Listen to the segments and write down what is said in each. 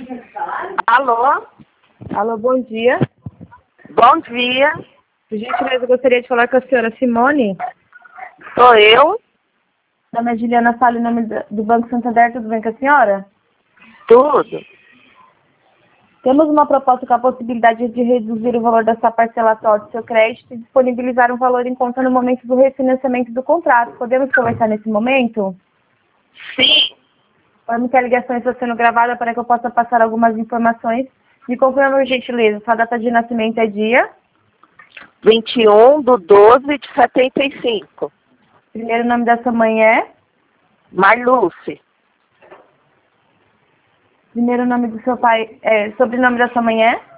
Alô? Alô, bom dia. Bom dia. Por gentileza, eu gostaria de falar com a senhora Simone. Sou eu? Meu nome é Juliana, falo em nome do Banco Santander, tudo bem com a senhora? Tudo. Temos uma proposta com a possibilidade de reduzir o valor da sua parcela atual do seu crédito e disponibilizar um valor em conta no momento do refinanciamento do contrato. Podemos conversar nesse momento? Sim. Informe que a ligação está sendo gravada para que eu possa passar algumas informações. Me confirma, por gentileza, sua data de nascimento é dia? 21/12/75. Primeiro nome da sua mãe é? Marluce. Primeiro nome do seu pai é? Sobrenome da sua mãe é?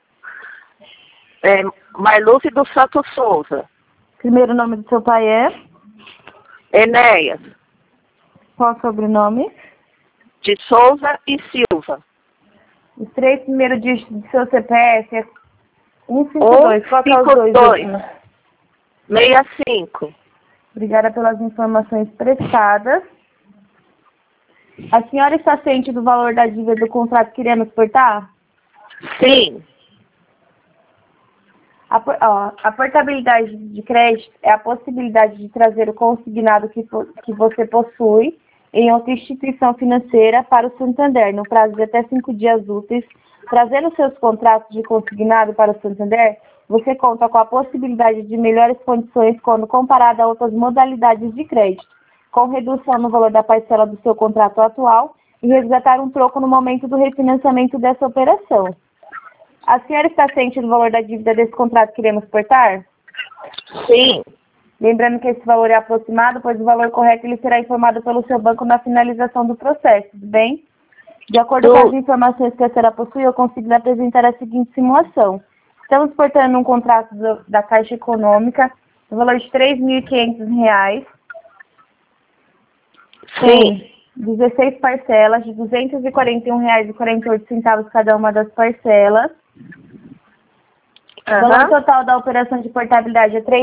Marluce dos Santos Souza. Primeiro nome do seu pai é? Enéas. Qual o sobrenome? De Souza e Silva. Os três primeiros dígitos do seu CPF é 152. Qual que é os dois 152. últimos? 65. Obrigada pelas informações prestadas. A senhora está ciente do valor da dívida do contrato que iremos portar? Sim. A portabilidade de crédito é a possibilidade de trazer o consignado que você possui em outra instituição financeira para o Santander, no prazo de até 5 dias úteis. Trazendo seus contratos de consignado para o Santander, você conta com a possibilidade de melhores condições quando comparado a outras modalidades de crédito, com redução no valor da parcela do seu contrato atual e resgatar um troco no momento do refinanciamento dessa operação. A senhora está ciente do valor da dívida desse contrato que iremos portar? Sim. Lembrando que esse valor é aproximado, pois o valor correto ele será informado pelo seu banco na finalização do processo, tudo bem? De acordo com as informações que a senhora possui, eu consigo lhe apresentar a seguinte simulação. Estamos portando um contrato da Caixa Econômica no valor de R$ 3.500, Sim. 16 parcelas de R$ 241,48 cada uma das parcelas. O valor total da operação de portabilidade é R$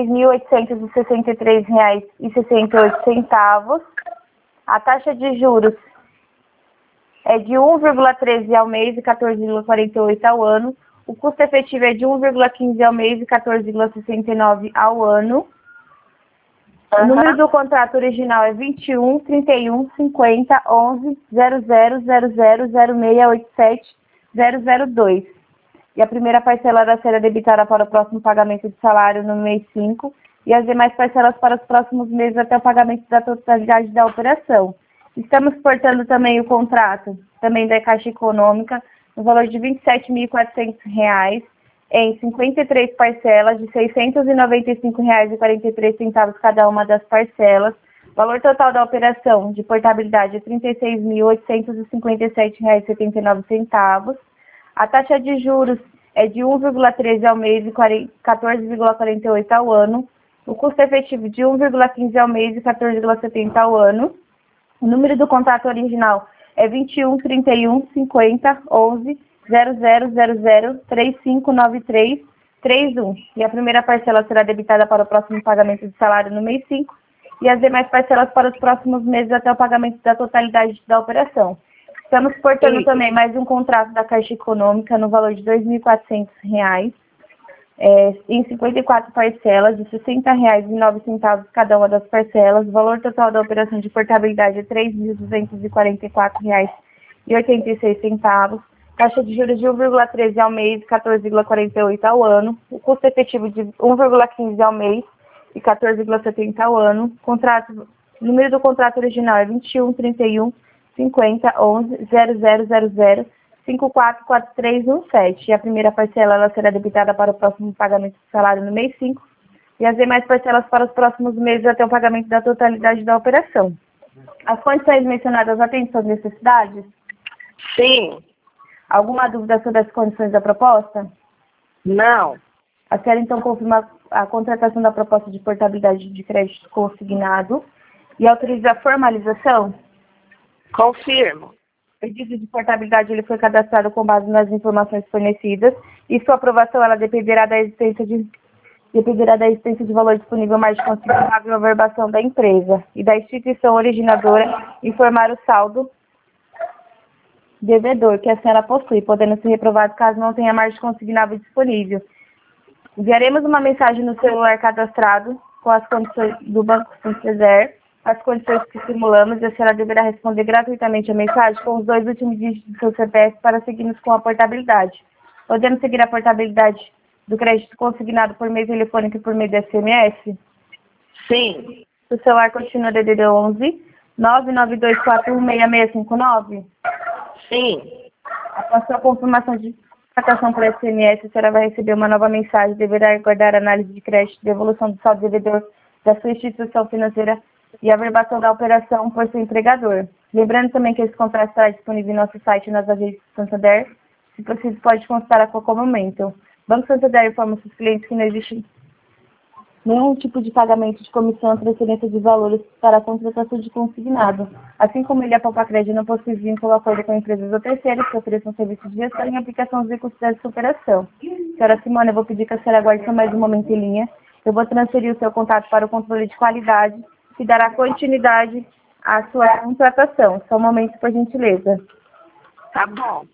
3.863,68. A taxa de juros é de 1,13 ao mês e 14,48 ao ano. O custo efetivo é de 1,15 ao mês e 14,69 ao ano. O número do contrato original é 21 31 50 11 00 00 0687 002. E a primeira parcela será debitada para o próximo pagamento de salário no mês 5 e as demais parcelas para os próximos meses até o pagamento da totalidade da operação. Estamos portando também o contrato, também da Caixa Econômica, no valor de R$ 27.400, em 53 parcelas de R$ 695,43 cada uma das parcelas. O valor total da operação de portabilidade é R$ 36.857,79. A taxa de juros é de 1,13 ao mês e 14,48 ao ano. O custo efetivo de 1,15 ao mês e 14,70 ao ano. O número do contrato original é 21 31 50 11 00 00 3593 31. E a primeira parcela será debitada para o próximo pagamento de salário no mês 5 e as demais parcelas para os próximos meses até o pagamento da totalidade da operação. Estamos portando também mais um contrato da Caixa Econômica no valor de R$ 2.400, em 54 parcelas de R$ 60,09 cada uma das parcelas. O valor total da operação de portabilidade é R$ 3.244,86. Taxa de juros de 1,13 ao mês e 14,48 ao ano. O custo efetivo de 1,15 ao mês e 14,70 ao ano. O número do contrato original é 21 31 50 11 00 00 544317. E a primeira parcela ela será debitada para o próximo pagamento de salário no mês 5 e as demais parcelas para os próximos meses até o pagamento da totalidade da operação. As condições mencionadas atendem suas necessidades? Sim. Alguma dúvida sobre as condições da proposta? Não. A senhora então confirma a contratação da proposta de portabilidade de crédito consignado e autoriza a formalização? Confirmo. O pedido de portabilidade ele foi cadastrado com base nas informações fornecidas e sua aprovação ela dependerá da existência de valor disponível mais de considerável averbação da empresa e da instituição originadora informar o saldo devedor que a senhora possui, podendo ser reprovado caso não tenha margem consignável disponível. Enviaremos uma mensagem no celular cadastrado com as condições do Banco Santander, as condições que simulamos, e a senhora deverá responder gratuitamente a mensagem com os 2 últimos dígitos do seu CPF para seguirmos com a portabilidade. Podemos seguir a portabilidade do crédito consignado por meio telefônico e por meio de SMS? Sim. O celular continua DDD 11 992416659. Sim. Após sua confirmação de captação por SMS, a senhora vai receber uma nova mensagem. Deverá aguardar a análise de crédito, devolução do saldo devedor da sua instituição financeira e a averbação da operação por seu empregador. Lembrando também que esse contrato estará disponível em nosso site nas agências do Santander. Se possível, pode consultar a qualquer momento. Banco Santander informa seus clientes que não existe nenhum tipo de pagamento de comissão ou transferência de valores para a contratação de consignado. Assim como ele, a Palpacred não possui vínculo ou acordo com empresas ou terceiros que ofereçam serviços de gestão em aplicação dos recursos dessa operação. Senhora Simone, eu vou pedir que a senhora aguarde só mais um momento em linha. Eu vou transferir o seu contato para o controle de qualidade, que dará continuidade à sua contratação. Só um momento, por gentileza. Tá bom.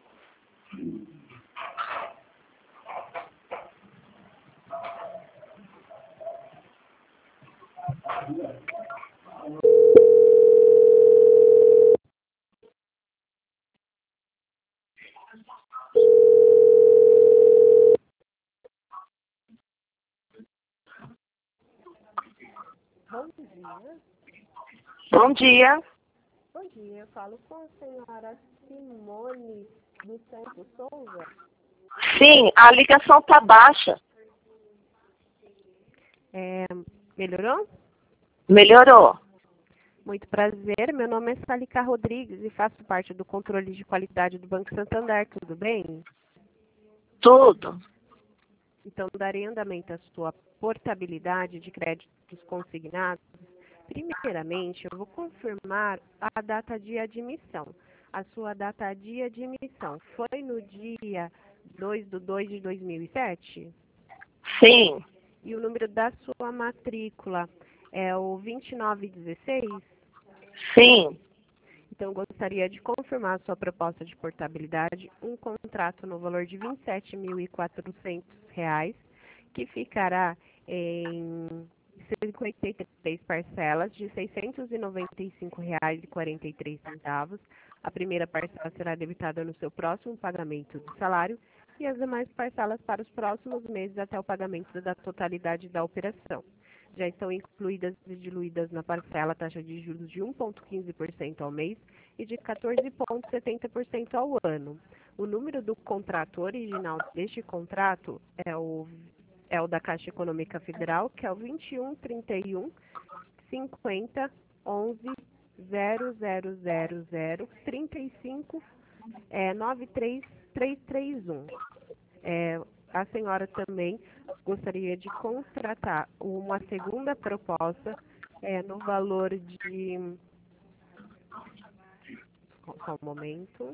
Bom dia. Bom dia. Bom dia, eu falo com a senhora Simone dos Santos Souza. Sim, a ligação tá baixa. Melhorou? Melhorou. Muito prazer, meu nome é Salica Rodrigues e faço parte do controle de qualidade do Banco Santander, tudo bem? Tudo. Então, darei andamento à sua portabilidade de créditos consignados. Primeiramente, eu vou confirmar a data de admissão. A sua data de admissão foi no dia 2/2 de 2007? Sim. E o número da sua matrícula é o 2916? Sim. Então, gostaria de confirmar a sua proposta de portabilidade, um contrato no valor de R$ 27.400, que ficará em 53 parcelas de R$ 695,43. A primeira parcela será debitada no seu próximo pagamento do salário e as demais parcelas para os próximos meses até o pagamento da totalidade da operação. Já estão incluídas e diluídas na parcela taxa de juros de 1,15% ao mês e de 14,70% ao ano. O número do contrato original deste contrato é o da Caixa Econômica Federal, que é o 2131 50 11 0000 35 93331. A senhora também gostaria de contratar uma segunda proposta no valor de... Só um momento.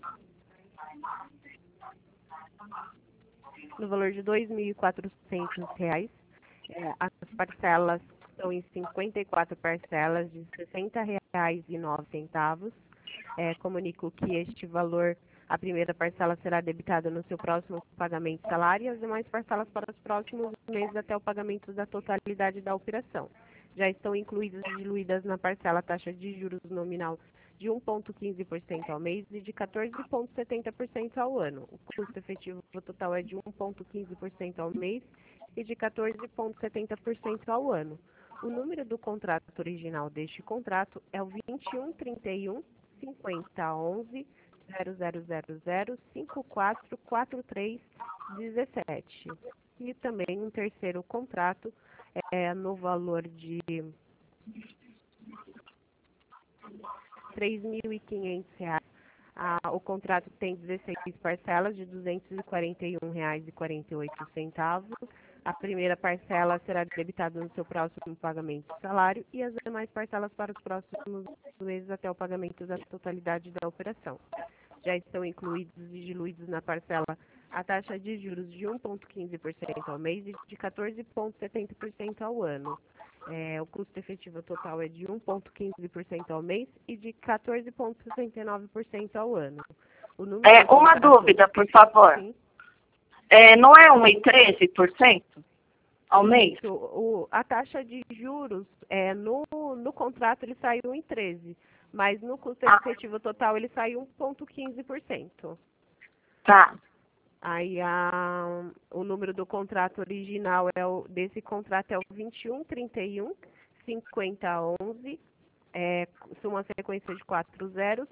No valor de R$ 2.400. As parcelas estão em 54 parcelas de R$ 60,09. Comunico que este valor, a primeira parcela será debitada no seu próximo pagamento de salário e as demais parcelas para os próximos meses até o pagamento da totalidade da operação. Já estão incluídas e diluídas na parcela taxa de juros nominal de 1,15% ao mês e de 14,70% ao ano. O custo efetivo total é de 1,15% ao mês e de 14,70% ao ano. O número do contrato original deste contrato é o 2131 50 11 0000 5443 17. E também um terceiro contrato no valor de R$ 3.500. O contrato tem 16 parcelas de R$ 241,48. A primeira parcela será debitada no seu próximo pagamento de salário e as demais parcelas para os próximos meses até o pagamento da totalidade da operação. Já estão incluídos e diluídos na parcela a taxa de juros de 1,15% ao mês e de 14,70% ao ano. O custo efetivo total é de 1,15% ao mês e de 14,69% ao ano. O número do Uma contrato- dúvida, por favor. Sim. Não é 1,13% ao mês? A taxa de juros, no contrato ele saiu em 13, mas no custo Ah. efetivo total ele saiu 1,15%. Tá. Aí o número do contrato original desse contrato é o 2131 5011, uma sequência de 4 zeros,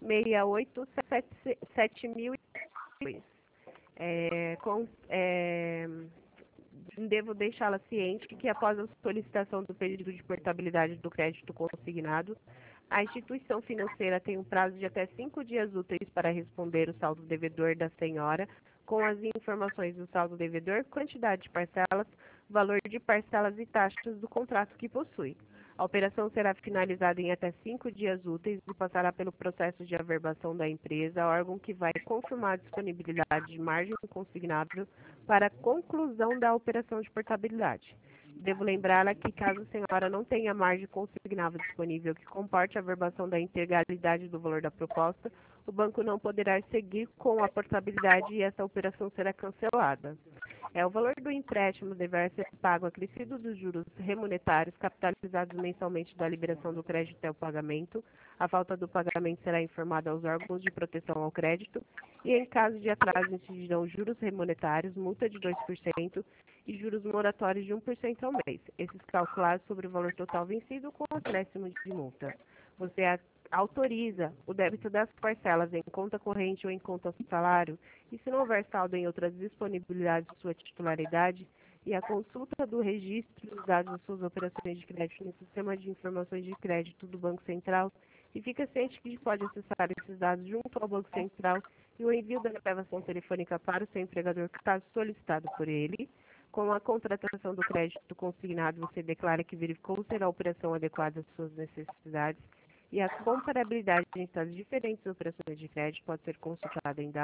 687002. Devo deixá-la ciente que após a solicitação do pedido de portabilidade do crédito consignado, a instituição financeira tem um prazo de até 5 dias úteis para responder o saldo devedor da senhora, com as informações do saldo devedor, quantidade de parcelas, valor de parcelas e taxas do contrato que possui. A operação será finalizada em até 5 dias úteis e passará pelo processo de averbação da empresa, órgão que vai confirmar a disponibilidade de margem consignável para a conclusão da operação de portabilidade. Devo lembrá-la que, caso a senhora não tenha margem consignável disponível que comporte a averbação da integralidade do valor da proposta, o banco não poderá seguir com a portabilidade e essa operação será cancelada. O valor do empréstimo deverá ser pago acrescido dos juros remuneratários capitalizados mensalmente da liberação do crédito até o pagamento. A falta do pagamento será informada aos órgãos de proteção ao crédito e, em caso de atraso, incidirão juros remuneratários, multa de 2% e juros moratórios de 1% ao mês. Esses calculados sobre o valor total vencido com acréscimo de multa. Você autoriza o débito das parcelas em conta corrente ou em conta salário, e se não houver saldo em outras disponibilidades de sua titularidade, e a consulta do registro dos dados das suas operações de crédito no Sistema de Informações de Crédito do Banco Central, e fica ciente que pode acessar esses dados junto ao Banco Central e o envio da gravação telefônica para o seu empregador, caso solicitado por ele. Com a contratação do crédito consignado, você declara que verificou ser a operação adequada às suas necessidades, e a comparabilidade entre as diferentes operações de crédito pode ser consultada em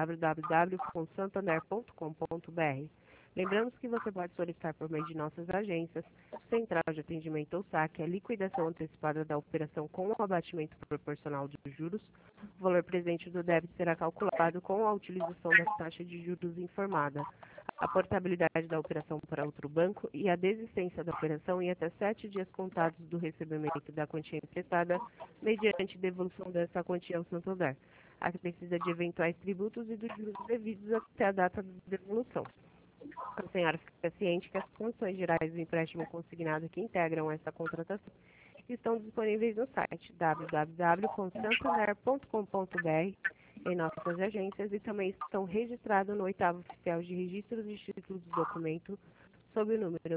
www.santander.com.br. Lembramos que você pode solicitar por meio de nossas agências, Central de Atendimento ou SAC, a liquidação antecipada da operação com o abatimento proporcional dos juros. O valor presente do débito será calculado com a utilização da taxa de juros informada, a portabilidade da operação para outro banco e a desistência da operação em até 7 dias contados do recebimento da quantia emprestada, mediante devolução dessa quantia ao Santander. A que precisa de eventuais tributos e dos juros devidos até a data de devolução. A senhora fica ciente que as condições gerais do empréstimo consignado que integram essa contratação estão disponíveis no site www.santander.com.br, em nossas agências, e também estão registrados no 8º Oficial de Registros e Institutos de Documento, sob o número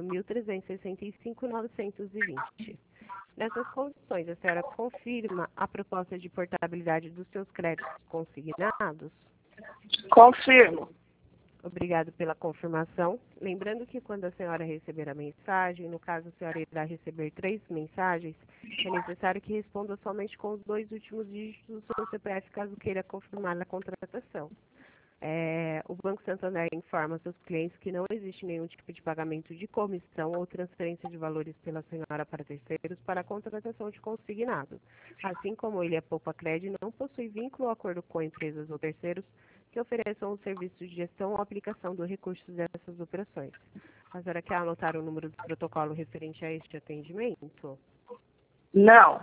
1365-920. Nessas condições, a senhora confirma a proposta de portabilidade dos seus créditos consignados? Confirmo. Obrigado pela confirmação. Lembrando que quando a senhora receber a mensagem, no caso a senhora irá receber 3 mensagens, é necessário que responda somente com os 2 últimos dígitos do seu CPF, caso queira confirmar a contratação. O Banco Santander informa seus clientes que não existe nenhum tipo de pagamento de comissão ou transferência de valores pela senhora para terceiros para a contratação de consignado. Assim como ele é poupa-crédito, não possui vínculo ou acordo com empresas ou terceiros que ofereçam o serviço de gestão ou aplicação do recurso dessas operações. A senhora quer anotar o número do protocolo referente a este atendimento? Não.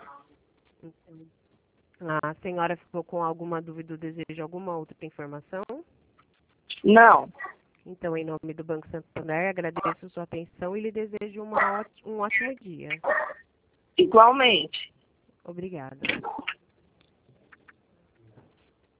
A senhora ficou com alguma dúvida ou deseja alguma outra informação? Não. Então, em nome do Banco Santander, agradeço sua atenção e lhe desejo um ótimo dia. Igualmente. Obrigada.